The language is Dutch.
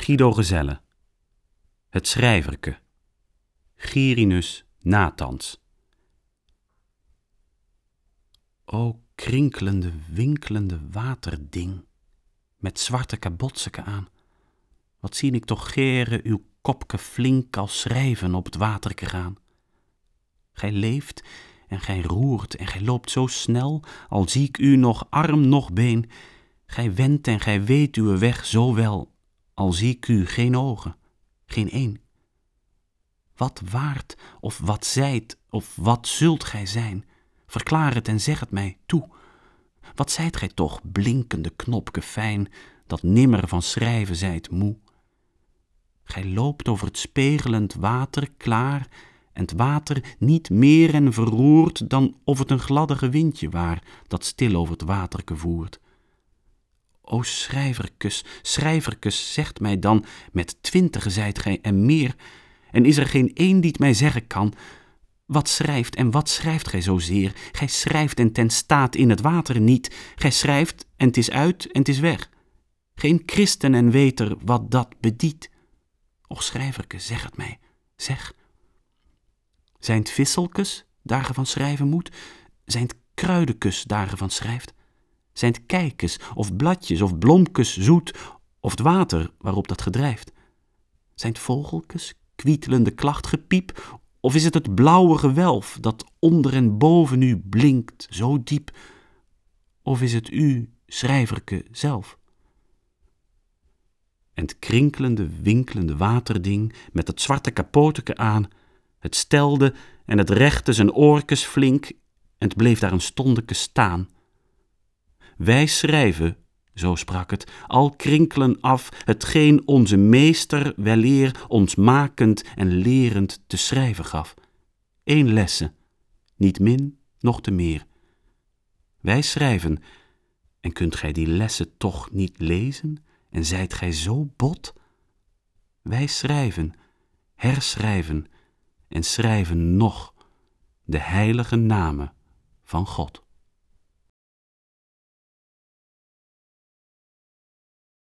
Guido Gezelle. Het schrijverke. Quirinus Nathans. O krinkelende, winkelende waterding, met zwarte kabotseke aan, wat zie ik toch gere uw kopke flink als schrijven op het waterke gaan. Gij leeft en gij roert en gij loopt zo snel, al zie ik u nog arm nog been. Gij wendt en gij weet uw weg zo wel, al zie ik u geen ogen, geen een. Wat waart of wat zijt of wat zult gij zijn? Verklaar het en zeg het mij toe. Wat zijt gij toch, blinkende knopke fijn, dat nimmer van schrijven zijt moe? Gij loopt over het spegelend water klaar, en het water niet meer en verroert dan of het een gladdige windje waar, dat stil over het waterke voert. O schrijverkes, schrijverkes, zegt mij dan, met 20 zijt gij en meer, en is er geen een die het mij zeggen kan, wat schrijft en wat schrijft gij zozeer? Gij schrijft en ten staat in het water niet, gij schrijft en het is uit en het is weg. Geen christen en weter wat dat bediedt. Och schrijverke, zeg het mij, zeg. Zijn het visselkes, daar ge van schrijven moet? Zijn het kruidekes, daar ge van schrijft? Zijn het kijkes, of bladjes, of blomkes zoet, of het water waarop dat gedrijft? Zijn het vogelkes, kwietelende klachtgepiep, of is het blauwe gewelf dat onder en boven u blinkt zo diep? Of is het u, schrijverke, zelf? En het krinkelende, winkelende waterding met het zwarte kapoteke aan, het stelde en het rechtte zijn oorkes flink en het bleef daar een stondeke staan. Wij schrijven, zo sprak het, al krinkelen af hetgeen onze meester weleer ons makend en lerend te schrijven gaf. 1 lesse, niet min, noch te meer. Wij schrijven, en kunt gij die lessen toch niet lezen, en zijt gij zo bot? Wij schrijven, herschrijven en schrijven nog de heilige namen van God.